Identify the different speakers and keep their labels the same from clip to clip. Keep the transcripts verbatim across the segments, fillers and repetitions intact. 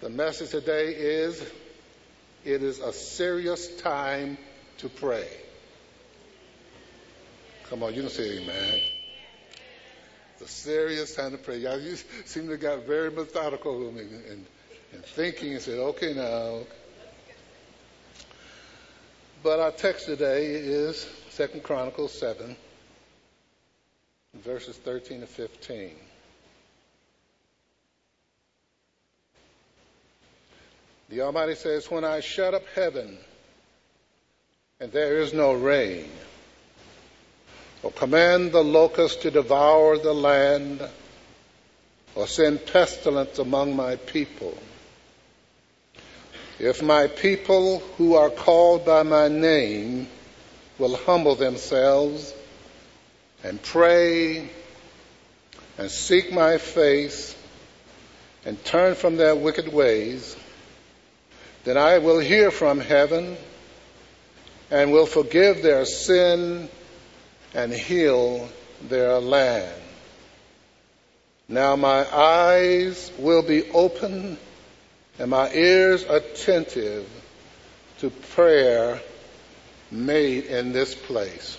Speaker 1: The message today is, it is a serious time to pray. Come on, you can say amen. It's a serious time to pray. Y'all you seem to have got very methodical and, and, and thinking and said, okay now. But our text today is Second Chronicles seven, verses thirteen to fifteen. The Almighty says, when I shut up heaven and there is no rain, or command the locusts to devour the land, or send pestilence among my people, if my people who are called by my name will humble themselves and pray and seek my face and turn from their wicked ways, then I will hear from heaven and will forgive their sin and heal their land. Now my eyes will be open and my ears attentive to prayer made in this place.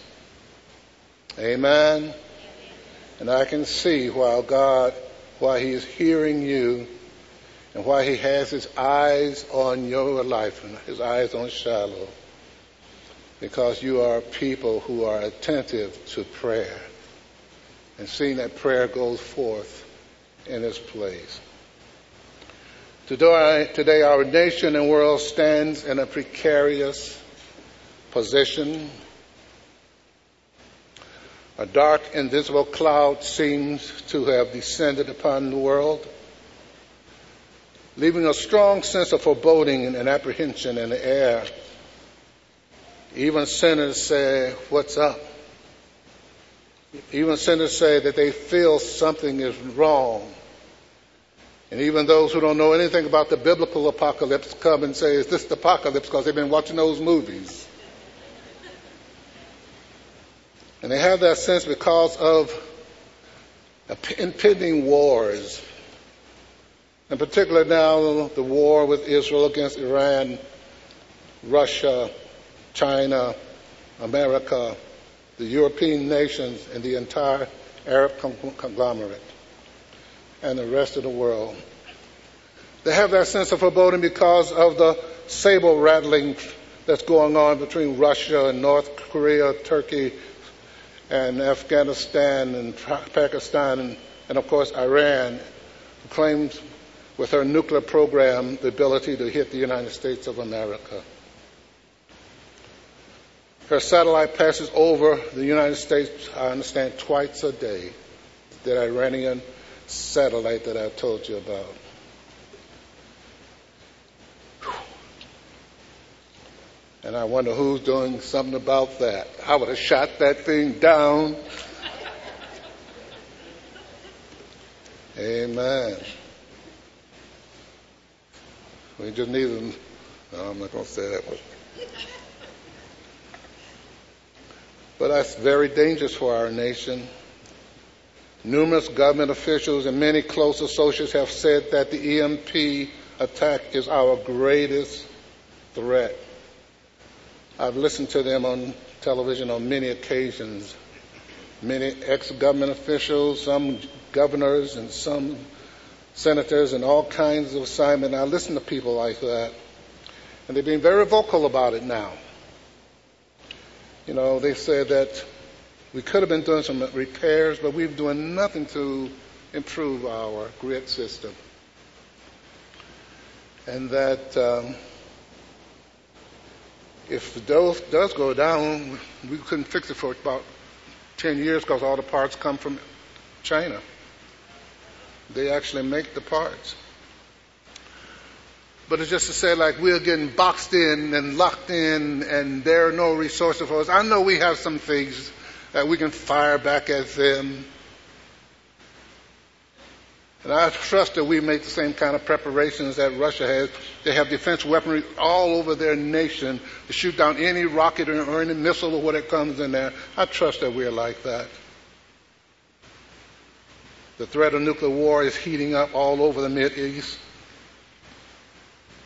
Speaker 1: Amen. And I can see while God, while He is hearing you, and why He has His eyes on your life and His eyes on Shiloh, because you are people who are attentive to prayer and seeing that prayer goes forth in this place. Today our nation and world stands in a precarious position. A dark, invisible cloud seems to have descended upon the world, leaving a strong sense of foreboding and apprehension in the air. Even sinners say, what's up? Even sinners say that they feel something is wrong. And even those who don't know anything about the biblical apocalypse come and say, is this the apocalypse? Because they've been watching those movies. And they have that sense because of impending wars. In particular now, the war with Israel against Iran, Russia, China, America, the European nations, and the entire Arab conglomerate, and the rest of the world. They have that sense of foreboding because of the saber rattling that's going on between Russia and North Korea, Turkey, and Afghanistan, and Pakistan, and, and of course Iran, who claims with her nuclear program the ability to hit the United States of America. Her satellite passes over the United States, I understand, twice a day. That Iranian satellite that I told you about. And I wonder who's doing something about that. I would have shot that thing down. Amen. We just need them. No, I'm not going to say that one. But that's very dangerous for our nation. Numerous government officials and many close associates have said that the E M P attack is our greatest threat. I've listened to them on television on many occasions. Many ex-government officials, some governors and some senators and all kinds of assignments. I listen to people like that. And they've been very vocal about it now. You know, they said that we could have been doing some repairs, but we're doing nothing to improve our grid system. And that um, if the dose does go down, we couldn't fix it for about ten years because all the parts come from China. They actually make the parts. But it's just to say, like, we're getting boxed in and locked in and there are no resources for us. I know we have some things that we can fire back at them. And I trust that we make the same kind of preparations that Russia has. They have defense weaponry all over their nation to shoot down any rocket or any missile or whatever comes in there. I trust that we're like that. The threat of nuclear war is heating up all over the Middle East.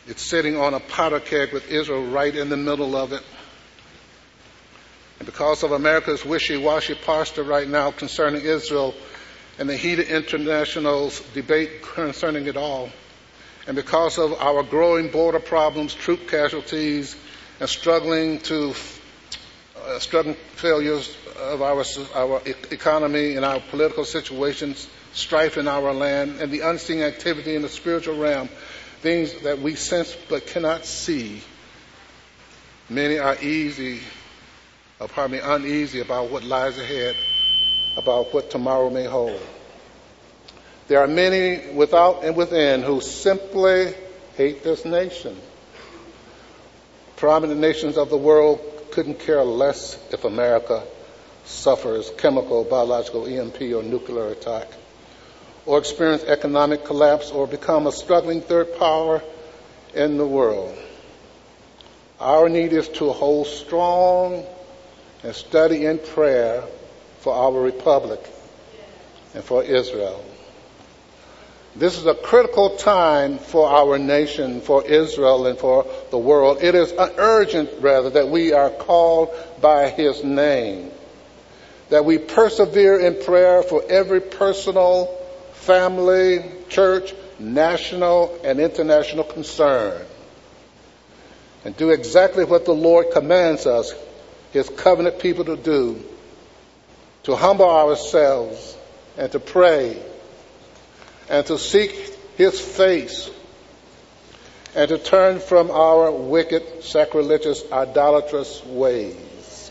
Speaker 1: It's sitting on a powder keg with Israel right in the middle of it. And because of America's wishy-washy posture right now concerning Israel and the heated international debate concerning it all, and because of our growing border problems, troop casualties, and struggling to uh, struggling failures of our our economy and our political situations, strife in our land, and the unseen activity in the spiritual realm, things that we sense but cannot see, many are easy, or pardon me, uneasy about what lies ahead, about what tomorrow may hold. There are many without and within who simply hate this nation. Prominent nations of the world couldn't care less if America suffers chemical, biological, E M P, or nuclear attack, or experience economic collapse, or become a struggling third power in the world. Our need is to hold strong and study in prayer for our republic and for Israel. This is a critical time for our nation, for Israel, and for the world. It is urgent, rather, that we are called by His name, that we persevere in prayer for every personal, family, church, national, and international concern, and do exactly what the Lord commands us, His covenant people, to do, to humble ourselves and to pray and to seek His face and to turn from our wicked, sacrilegious, idolatrous ways.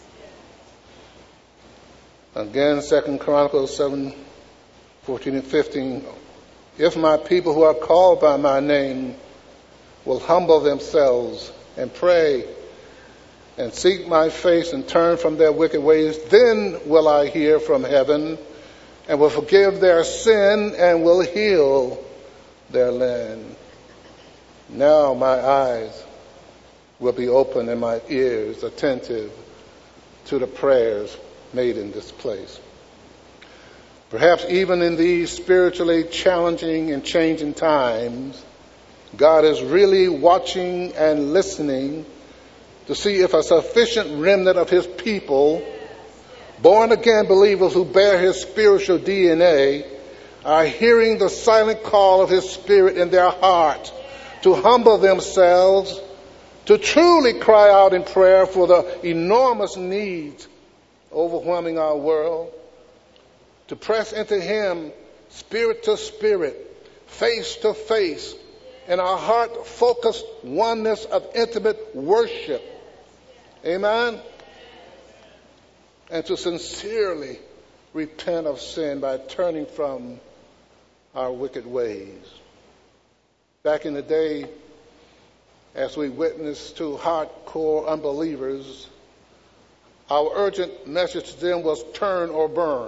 Speaker 1: Again, Second Chronicles seven, fourteen and fifteen. If my people who are called by my name will humble themselves and pray and seek my face and turn from their wicked ways, then will I hear from heaven and will forgive their sin and will heal their land. Now my eyes will be open and my ears attentive to the prayers made in this place. Perhaps even in these spiritually challenging and changing times, God is really watching and listening to see if a sufficient remnant of His people, born-again believers who bear His spiritual D N A, are hearing the silent call of His Spirit in their heart to humble themselves, to truly cry out in prayer for the enormous needs overwhelming our world, to press into Him spirit to spirit, face to face, in our heart-focused oneness of intimate worship. Amen? And to sincerely repent of sin by turning from our wicked ways. Back in the day, as we witnessed to hardcore unbelievers, our urgent message to them was turn or burn.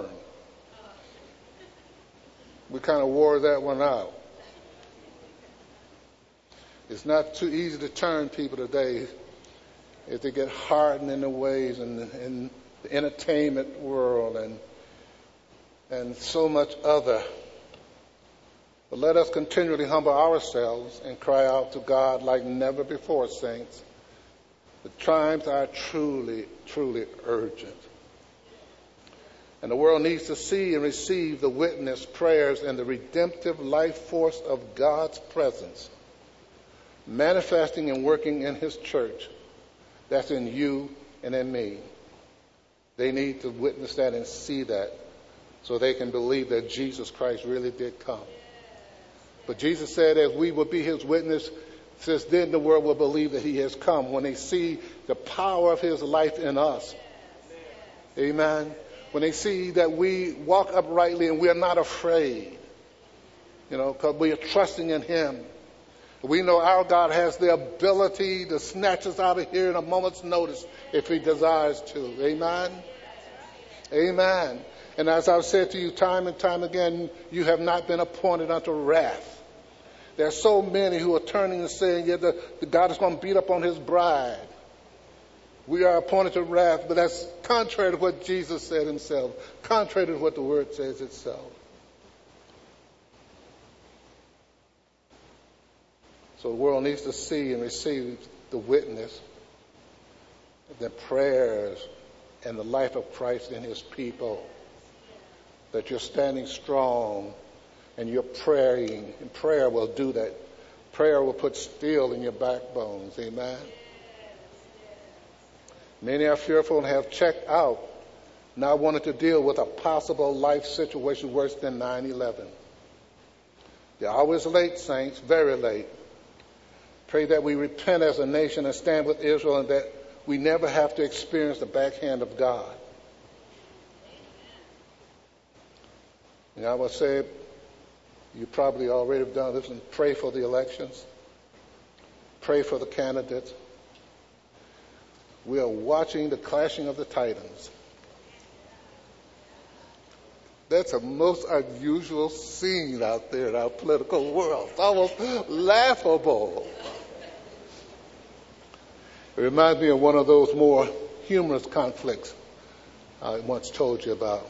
Speaker 1: We kind of wore that one out. It's not too easy to turn people today if they get hardened in their ways and in the entertainment world and and so much other. But let us continually humble ourselves and cry out to God like never before, saints. The times are truly, truly urgent. And the world needs to see and receive the witness, prayers, and the redemptive life force of God's presence manifesting and working in His church. That's in you and in me. They need to witness that and see that so they can believe that Jesus Christ really did come. But Jesus said, as we will be His witness, since then the world will believe that He has come when they see the power of His life in us. Amen. When they see that we walk uprightly and we are not afraid, you know, because we are trusting in Him. We know our God has the ability to snatch us out of here in a moment's notice if He desires to. Amen? Amen. And as I've said to you time and time again, you have not been appointed unto wrath. There are so many who are turning and saying, yeah, the, the God is going to beat up on His bride. We are appointed to wrath, but that's contrary to what Jesus said Himself, contrary to what the Word says itself. So the world needs to see and receive the witness, the prayers, and the life of Christ in his people. That you're standing strong and you're praying. And prayer will do that. Prayer will put steel in your backbones. Amen. Many are fearful and have checked out, not wanting to deal with a possible life situation worse than nine eleven. The hour is late, saints, very late. Pray that we repent as a nation and stand with Israel, and that we never have to experience the backhand of God. And I will say, you probably already have done this, and pray for the elections. Pray for the candidates. We are watching the clashing of the titans. That's a most unusual scene out there in our political world. It's almost laughable. It reminds me of one of those more humorous conflicts I once told you about.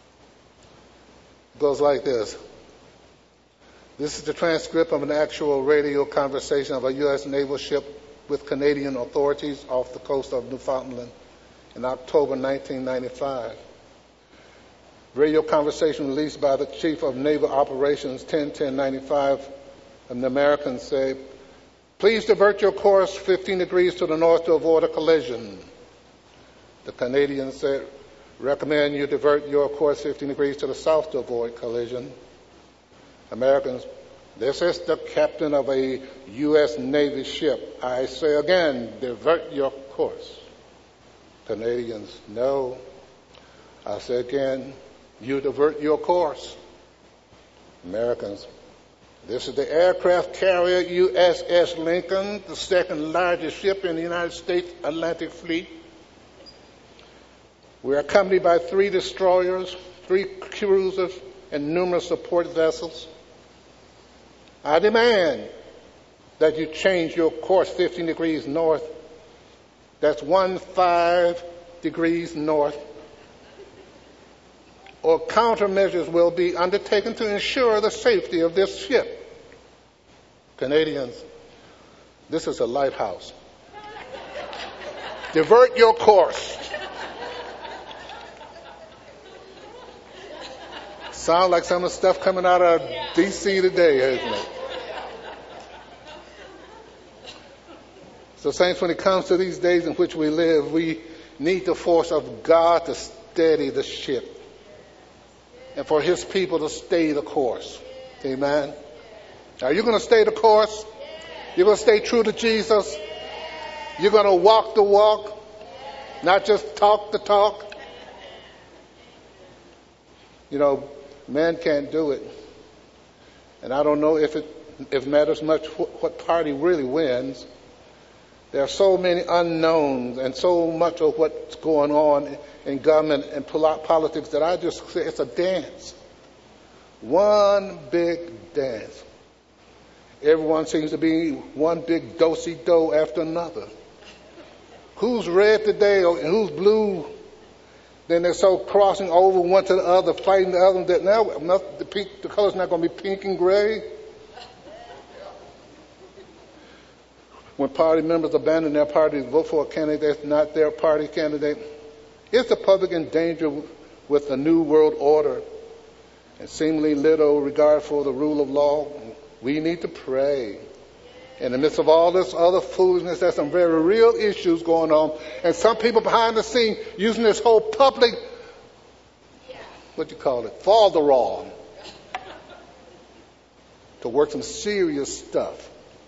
Speaker 1: It goes like this. This is the transcript of an actual radio conversation of a U S naval ship with Canadian authorities off the coast of Newfoundland in October nineteen ninety-five. Radio conversation released by the Chief of Naval Operations ten ten ninety-five, and the Americans say, "Please divert your course fifteen degrees to the north to avoid a collision." The Canadians said, "Recommend you divert your course fifteen degrees to the south to avoid collision." Americans, "This is the captain of a U S Navy ship. I say again, divert your course." Canadians, "No." I say again, you divert your course. Americans, "This is the aircraft carrier U S S Lincoln, the second largest ship in the United States Atlantic Fleet. We are accompanied by three destroyers, three cruisers, and numerous support vessels. I demand that you change your course fifteen degrees north. That's one five degrees north. Or countermeasures will be undertaken to ensure the safety of this ship." Canadians, "This is a lighthouse. Divert your course." Sound like some of the stuff coming out of D C today, isn't it? So, saints, when it comes to these days in which we live, we need the force of God to steady the ship and for his people to stay the course. Amen. Are you going to stay the course? You're going to stay true to Jesus? You're going to walk the walk, not just talk the talk? You know, man can't do it. And I don't know if it if it matters much what party really wins. There are so many unknowns and so much of what's going on in government and politics that I just say it's a dance. One big dance. Everyone seems to be one big do-si-do after another. Who's red today and who's blue? Then they're so crossing over one to the other, fighting the other. That now the, pink, the color's not going to be pink and gray. When party members abandon their party to vote for a candidate that's not their party candidate, is the public in danger with the new world order and seemingly little regard for the rule of law? We need to pray. In the midst of all this other foolishness, there's some very real issues going on. And some people behind the scene using this whole public, what do you call it, falderall, to work some serious stuff.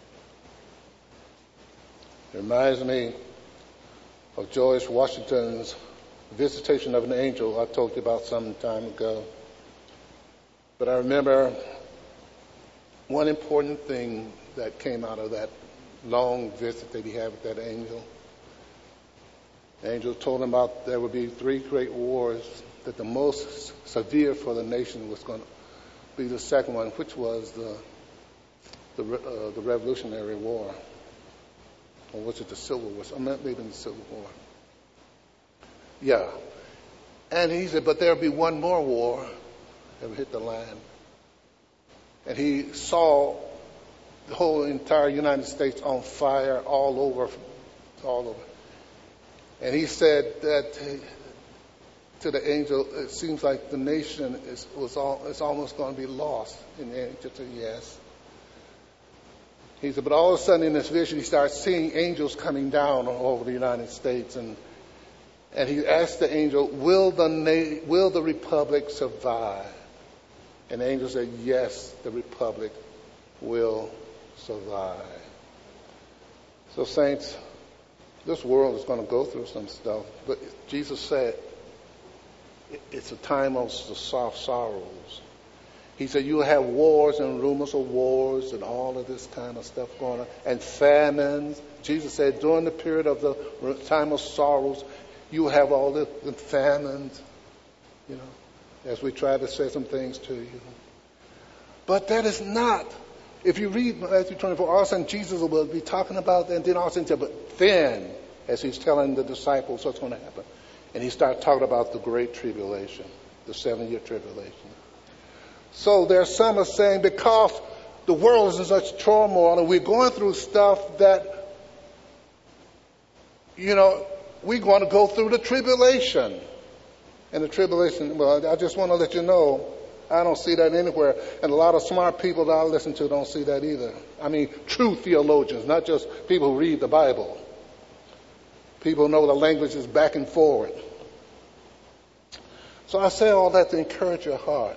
Speaker 1: It reminds me of George Washington's visitation of an angel I told you about some time ago. But I remember one important thing that came out of that long visit that he had with that angel. The angel told him about there would be three great wars, that the most severe for the nation was going to be the second one, which was the the, uh, the Revolutionary War. Or was it the Civil War? I meant maybe the Civil War. Yeah. And he said, but there'll be one more war that will hit the land. And he saw the whole entire United States on fire all over, all over. And he said that to the angel, it seems like the nation is was all, it's almost going to be lost. And the angel said, yes. He said, but all of a sudden in this vision, he starts seeing angels coming down over the United States. And and he asked the angel, will the na- will the republic survive? And the angel said, yes, the republic will survive. So saints, this world is going to go through some stuff. But Jesus said, it's a time of the soft sorrows. He said, you'll have wars and rumors of wars and all of this kind of stuff going on. And famines. Jesus said, during the period of the time of sorrows, you have all the, the famines, you know, as we try to say some things to you. But that is not, if you read Matthew twenty-four, all of a sudden Jesus will be talking about that, and then all of a sudden, but then, as he's telling the disciples what's going to happen, and he starts talking about the great tribulation, the seven-year tribulation. So there are some are saying because the world is in such turmoil and we're going through stuff that, you know, we're going to go through the tribulation. And the tribulation, well, I just want to let you know, I don't see that anywhere. And a lot of smart people that I listen to don't see that either. I mean, true theologians, not just people who read the Bible. People know the language is back and forward. So I say all that to encourage your heart.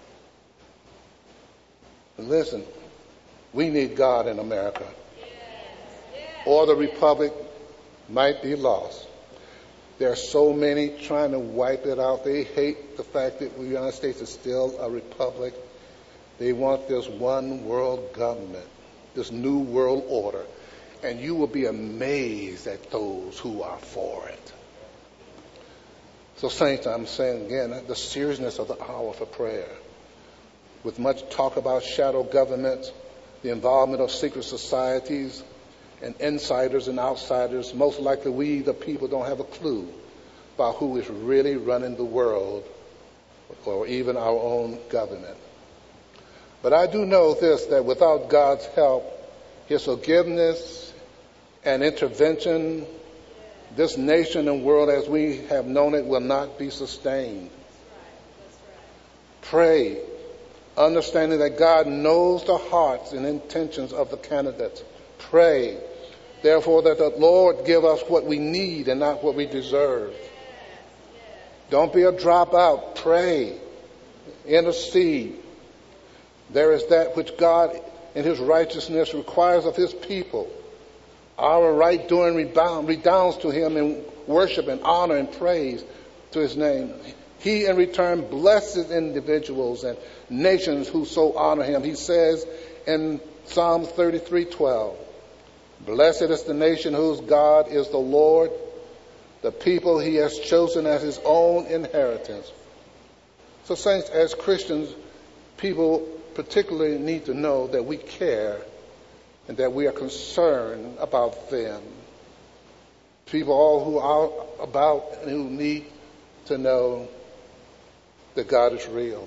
Speaker 1: And listen, we need God in America. Or the republic might be lost. There are so many trying to wipe it out. They hate the fact that the United States is still a republic. They want this one world government, this new world order. And you will be amazed at those who are for it. So, saints, I'm saying again, the seriousness of the hour for prayer. With much talk about shadow governments, the involvement of secret societies, and insiders and outsiders, most likely we, the people, don't have a clue about who is really running the world or even our own government. But I do know this, that without God's help, his forgiveness and intervention, this nation and world as we have known it will not be sustained. Pray, understanding that God knows the hearts and intentions of the candidates. Pray, therefore, that the Lord give us what we need and not what we deserve. Don't be a dropout. Pray. Intercede. There is that which God in his righteousness requires of his people. Our right doing rebound, redounds to him in worship and honor and praise to his name. He in return blesses individuals and nations who so honor him. He says in Psalm thirty-three twelve, blessed is the nation whose God is the Lord, the people he has chosen as his own inheritance. So, saints, as Christians, people particularly need to know that we care and that we are concerned about them. People all who are about and who need to know that God is real.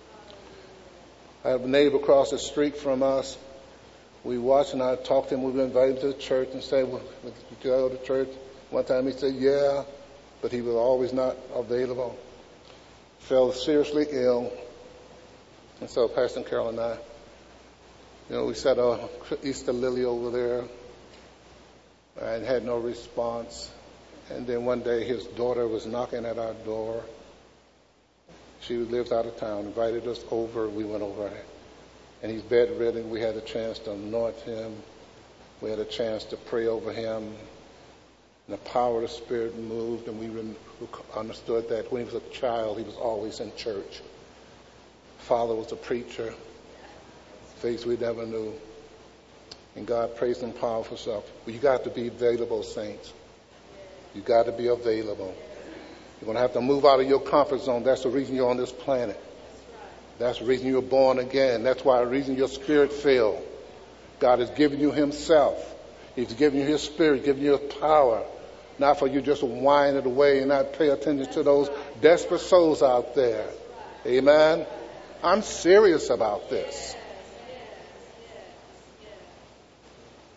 Speaker 1: I have a neighbor across the street from us. We watched and I talked to him. We were invited to the church and said, well, did you go to church? One time he said, yeah, but he was always not available. Fell seriously ill. And so Pastor Carol and I, you know, we set a Easter lily over there and had no response. And then one day his daughter was knocking at our door. She lives out of town, invited us over. We went over, and he's bedridden. We had a chance to anoint him. We had a chance to pray over him. And the power of the Spirit moved, and we understood that when he was a child, he was always in church. Father was a preacher, things we never knew. And God praised him powerful stuff. But you got to be available, saints. You got to be available. You're going to have to move out of your comfort zone. That's the reason you're on this planet. That's the reason you're born again. That's why the reason you're spirit filled. God has given you himself. He's given you his spirit, given you his power. Not for you just to whine it away and not pay attention to those desperate souls out there. Amen. I'm serious about this.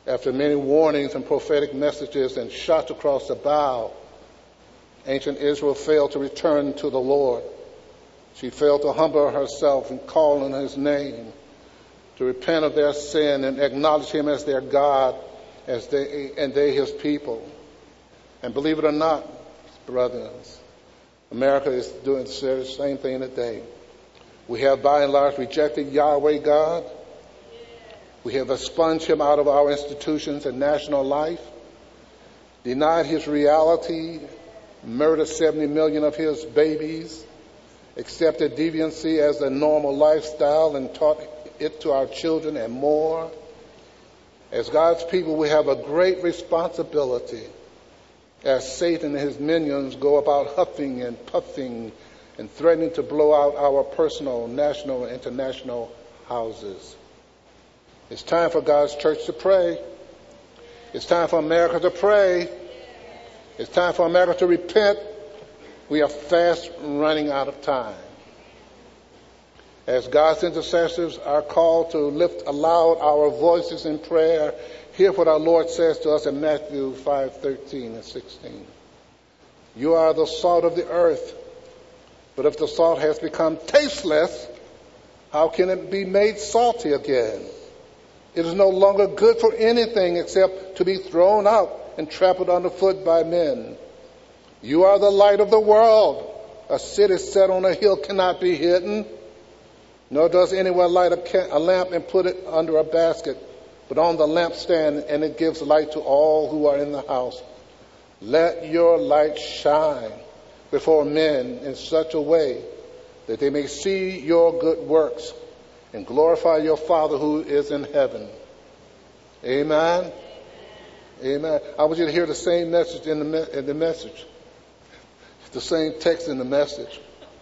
Speaker 1: After many warnings and prophetic messages and shots across the bow, ancient Israel failed to return to the Lord. She failed to humble herself and call on his name, to repent of their sin and acknowledge him as their God, as they and they his people. And believe it or not, brothers, America is doing the same thing today. We have by and large rejected Yahweh God. We have expunged him out of our institutions and national life, denied his reality, murdered seventy million of his babies, accepted deviancy as a normal lifestyle and taught it to our children and more. As God's people, we have a great responsibility as Satan and his minions go about huffing and puffing and threatening to blow out our personal, national, and international houses. It's time for God's church to pray. It's time for America to pray. It's time for America to repent. We are fast running out of time. As God's intercessors are called to lift aloud our voices in prayer, hear what our Lord says to us in Matthew five thirteen and sixteen. You are the salt of the earth, but if the salt has become tasteless, how can it be made salty again? It is no longer good for anything except to be thrown out and trampled underfoot by men. You are the light of the world. A city set on a hill cannot be hidden, nor does anyone light a, ca- a lamp and put it under a basket, but on the lampstand, and it gives light to all who are in the house. Let your light shine before men in such a way that they may see your good works and glorify your Father who is in heaven. Amen. Amen. I want you to hear the same message in the, me- in the message. The same text in the message.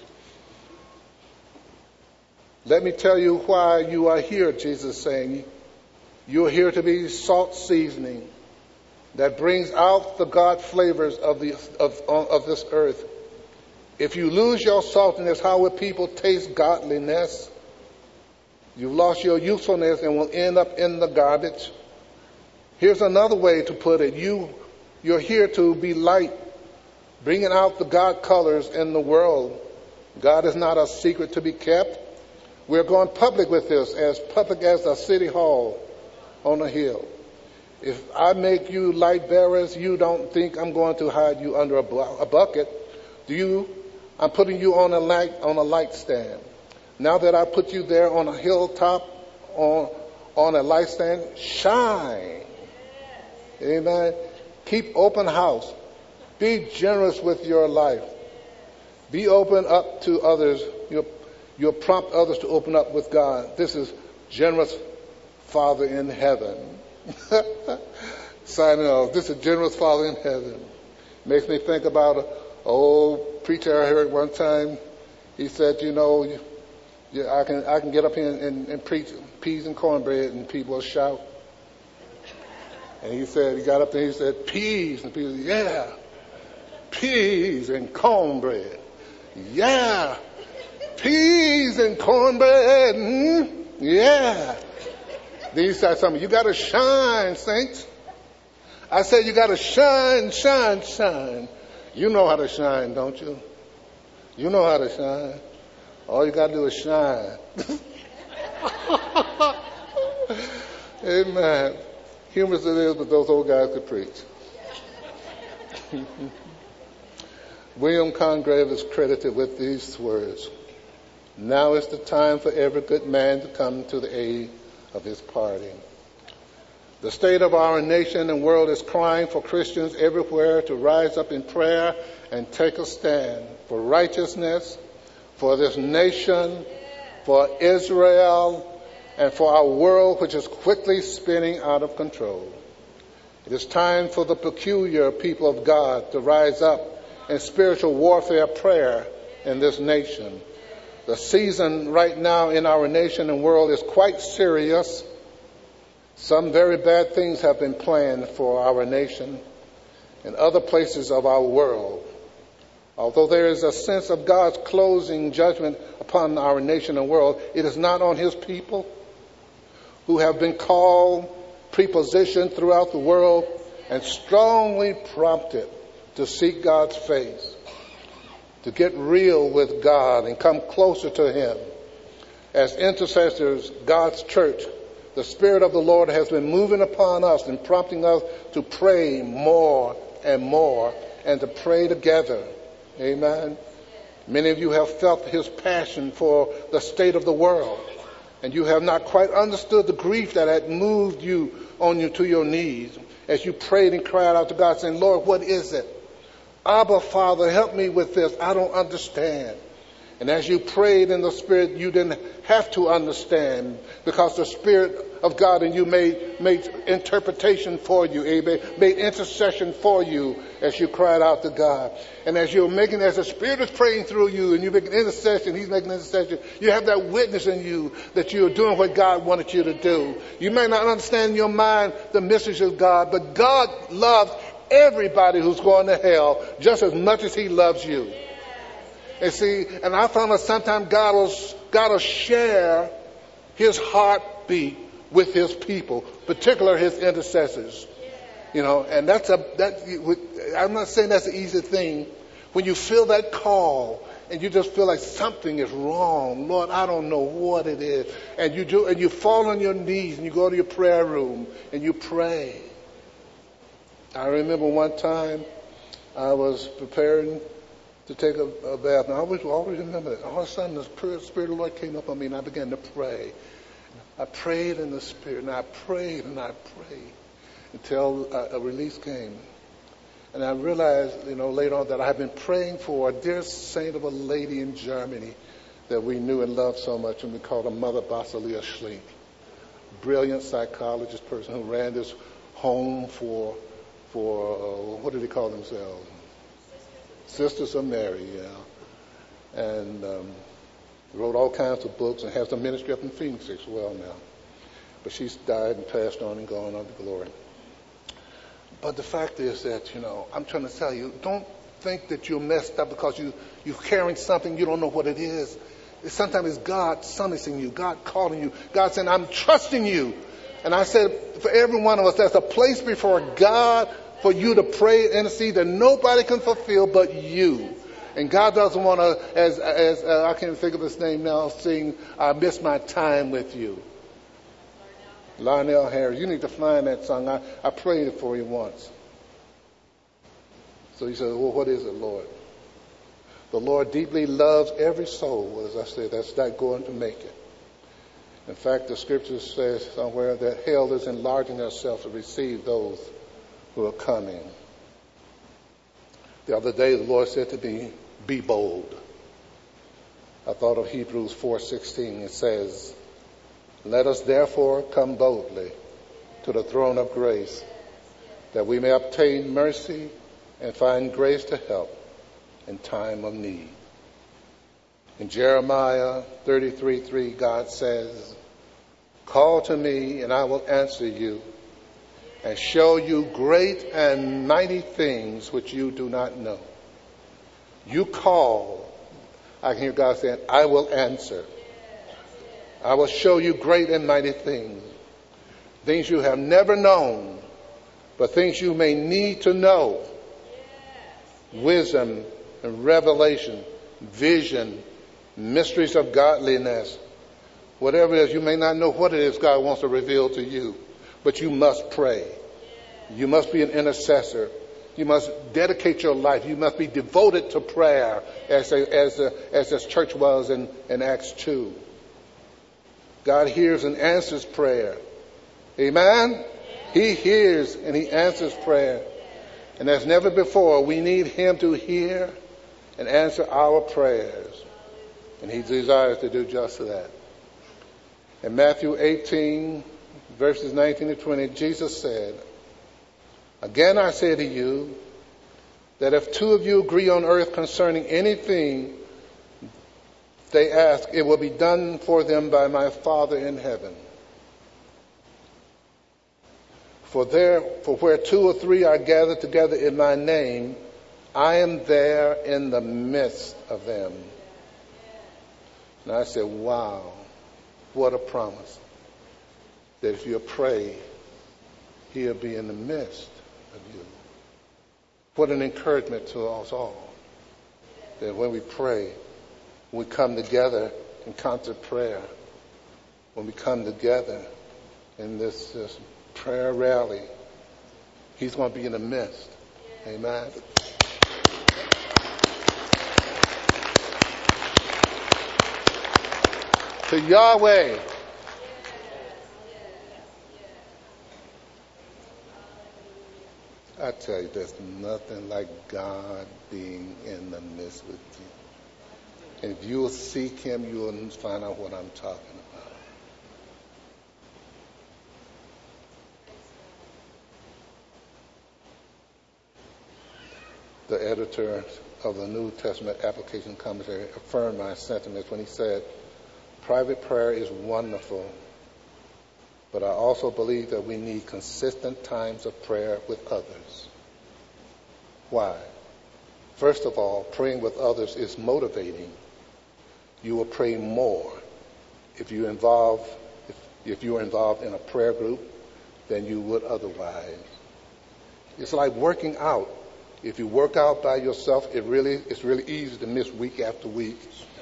Speaker 1: Let me tell you why you are here, Jesus is saying. You are here to be salt seasoning that brings out the God flavors of, the, of, of this earth. If you lose your saltiness, how will people taste godliness? You've lost your usefulness and will end up in the garbage. Here's another way to put it. You, you're here to be light, bringing out the God colors in the world. God is not a secret to be kept. We're going public with this, as public as a city hall on a hill. If I make you light bearers, you don't think I'm going to hide you under a, bu- a bucket. Do you? I'm putting you on a light on a light stand. Now that I put you there on a hilltop, on on a light stand, shine. Amen. Keep open house. Be generous with your life. Be open up to others. You'll, you'll prompt others to open up with God. This is generous Father in heaven. Signing off. This is generous Father in heaven. Makes me think about an old preacher I heard one time. He said, you know, you, you, I can I can get up here and, and, and preach peas and cornbread and people will shout. And he said, he got up there and he said, peas. And people said, yeah, peas and cornbread. Yeah, peas and cornbread. Mm, yeah. Then he said something, you got to shine, saints. I said, you got to shine, shine, shine. You know how to shine, don't you? You know how to shine. All you got to do is shine. Amen. Humorous it is, but those old guys could preach. William Congreve is credited with these words. Now is the time for every good man to come to the aid of his party. The state of our nation and world is crying for Christians everywhere to rise up in prayer and take a stand for righteousness, for this nation, for Israel, and for our world, which is quickly spinning out of control. It is time for the peculiar people of God to rise up in spiritual warfare prayer in this nation. The season right now in our nation and world is quite serious. Some very bad things have been planned for our nation and other places of our world. Although there is a sense of God's closing judgment upon our nation and world, it is not on his people who have been called prepositioned throughout the world, and strongly prompted to seek God's face, to get real with God and come closer to Him. As intercessors, God's church, the Spirit of the Lord has been moving upon us and prompting us to pray more and more and to pray together. Amen. Many of you have felt His passion for the state of the world, and you have not quite understood the grief that had moved you on you to your knees as you prayed and cried out to God saying, Lord, what is it? Abba, Father, help me with this. I don't understand. And as you prayed in the Spirit, you didn't have to understand, because the Spirit of God in you made, made interpretation for you, amen, made intercession for you as you cried out to God. And as you're making, as the Spirit is praying through you and you make an intercession, He's making intercession, you have that witness in you that you're doing what God wanted you to do. You may not understand in your mind the mysteries of God, but God loves everybody who's going to hell just as much as He loves you. And see, and I found that sometimes God will, God will share His heartbeat with His people, particularly His intercessors. You know, and that's a, that, I'm not saying that's an easy thing. When you feel that call and you just feel like something is wrong, Lord, I don't know what it is. And you do, and you fall on your knees and you go to your prayer room and you pray. I remember one time I was preparing to take a, a bath. And I always, always remember that. All of a sudden, the Spirit, Spirit of the Lord came up on me, and I began to pray. I prayed in the Spirit, and I prayed, and I prayed until a, a release came. And I realized, you know, later on that I had been praying for a dear saint of a lady in Germany that we knew and loved so much, and we called her Mother Basilia Schlink. Brilliant psychologist person who ran this home for, for uh, what did they call themselves? Sisters of Mary, yeah. And um, wrote all kinds of books and has a ministry up in Phoenix as well now. But she's died and passed on and gone on to glory. But the fact is that, you know, I'm trying to tell you, don't think that you're messed up because you, you're carrying something you don't know what it is. It's, sometimes it's God summoning you, God calling you, God saying, I'm trusting you. And I said, for every one of us, there's a place before God for you to pray and intercede that nobody can fulfill but you. And God doesn't want to, as as uh, I can't think of his name now, sing, I miss my time with you. Lionel Harris. You need to find that song. I, I prayed it for you once. So he said, well, what is it, Lord? The Lord deeply loves every soul, as I said, that's not going to make it. In fact, the scripture says somewhere that hell is enlarging herself to receive those who are coming. The other day, the Lord said to me, be bold. I thought of Hebrews four sixteen. It says, let us therefore come boldly to the throne of grace, that we may obtain mercy and find grace to help in time of need. In Jeremiah thirty-three three, God says, call to me and I will answer you and show you great and mighty things which you do not know. You call, I can hear God saying, I will answer. I will show you great and mighty things, things you have never known, but things you may need to know. Wisdom and revelation, vision, mysteries of godliness. Whatever it is, you may not know what it is God wants to reveal to you, but you must pray. You must be an intercessor. You must dedicate your life. You must be devoted to prayer, as a, as a, as this church was in, in Acts two. God hears and answers prayer. Amen? He hears and he answers prayer. And as never before, we need him to hear and answer our prayers. And he desires to do just that. In Matthew eighteen, verses nineteen to twenty, Jesus said, again I say to you, that if two of you agree on earth concerning anything they ask, it will be done for them by my Father in heaven. For there, for where two or three are gathered together in my name, I am there in the midst of them. And I said, wow, what a promise. That if you pray, He'll be in the midst of you. What an encouragement to us all. That when we pray, when we come together in concert prayer, when we come together in this, this prayer rally, He's going to be in the midst. Amen. To Yahweh. I tell you, there's nothing like God being in the midst with you. And if you will seek Him, you will find out what I'm talking about. The editor of the New Testament Application Commentary affirmed my sentiments when he said, private prayer is wonderful, but I also believe that we need consistent times of prayer with others. Why? First of all, praying with others is motivating. You will pray more if you involve if, if you are involved in a prayer group than you would otherwise. It's like working out. If you work out by yourself, it really it's really easy to miss week after week.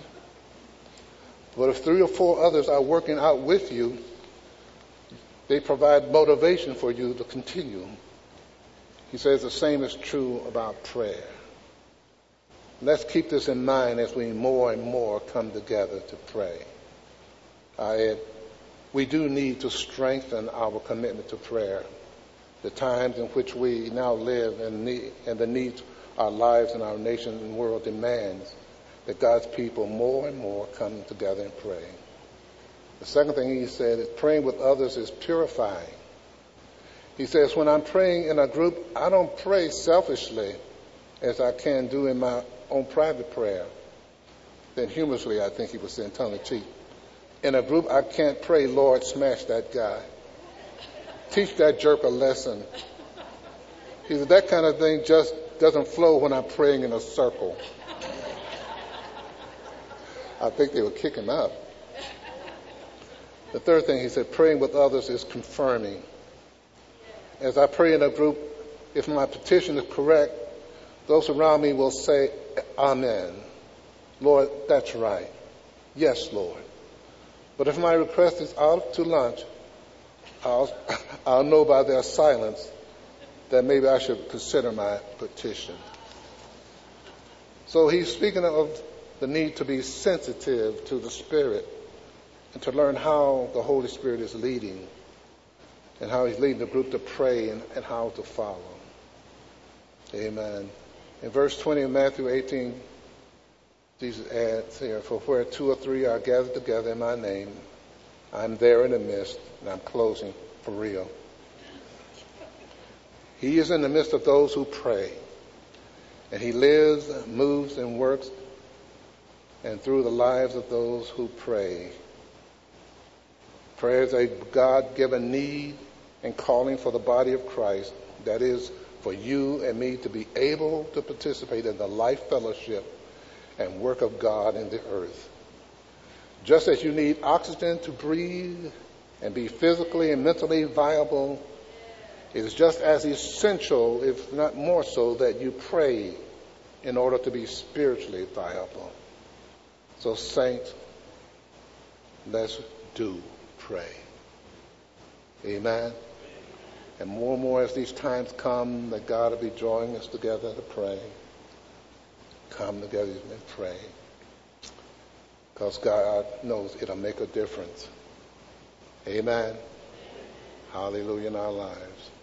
Speaker 1: But if three or four others are working out with you, they provide motivation for you to continue. He says the same is true about prayer. Let's keep this in mind as we more and more come together to pray. I, we do need to strengthen our commitment to prayer. The times in which we now live and, need, and the needs our lives and our nation and world demands that God's people more and more come together and pray. The second thing he said is praying with others is purifying. He says, when I'm praying in a group, I don't pray selfishly as I can do in my own private prayer. Then humorously, I think he was saying tongue in cheek. In a group, I can't pray, Lord, smash that guy. Teach that jerk a lesson. He said, that kind of thing just doesn't flow when I'm praying in a circle. I think they would kick him out. The third thing he said, praying with others is confirming. As I pray in a group, if my petition is correct, those around me will say, Amen. Lord, that's right. Yes, Lord. But if my request is out to lunch, I'll, I'll know by their silence that maybe I should consider my petition. So he's speaking of the need to be sensitive to the Spirit and to learn how the Holy Spirit is leading and how he's leading the group to pray and, and how to follow. Amen. In verse twenty of Matthew eighteen, Jesus adds here, for where two or three are gathered together in my name, I'm there in the midst, and I'm closing for real. He is in the midst of those who pray, and he lives, moves, and works and through the lives of those who pray. Prayer is a God-given need and calling for the body of Christ, that is, for you and me to be able to participate in the life fellowship and work of God in the earth. Just as you need oxygen to breathe and be physically and mentally viable, it is just as essential, if not more so, that you pray in order to be spiritually viable. So, saints, let's do pray. Amen. And more and more as these times come, that God will be drawing us together to pray. Come together and pray. Because God knows it'll make a difference. Amen. Hallelujah in our lives.